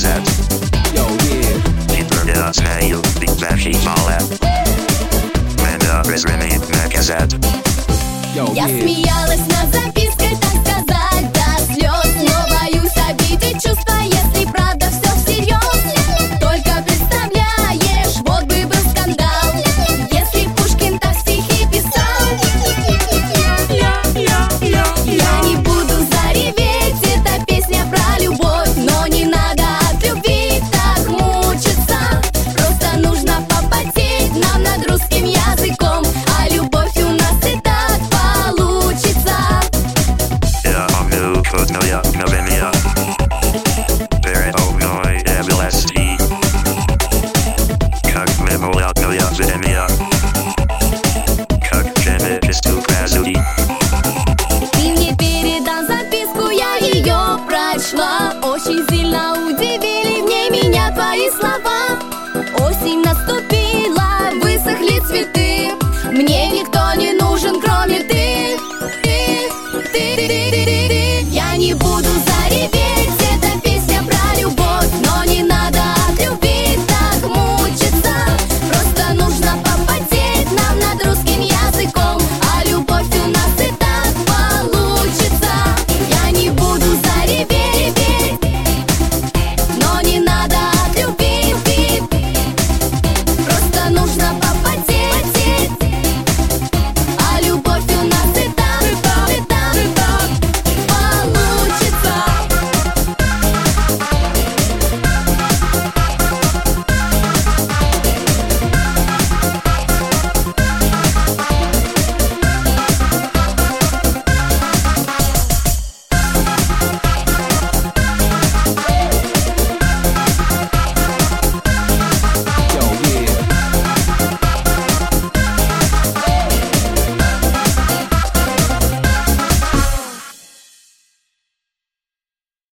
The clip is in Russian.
казать. Не знаю, ведь захи мало. Меня разумеет наказать. Я смеялась над запиской, так сказать, до слез. Но боюсь обидеть чувства, если правда все всерьез. Только представляешь, вот бы был скандал, если Пушкин так стихи писал. Я не буду зареветь, это песня про любовь. Но не надо от любви так мучиться. Просто нужно попотеть нам над русским языком. А любовь у нас и так получится. Я помню чудное мгновение передо мной эвелести, как мимолетное время, как человечеству красоты. Ты мне передал записку, я ее прочла. Очень сильно удивили в ней меня твои слова.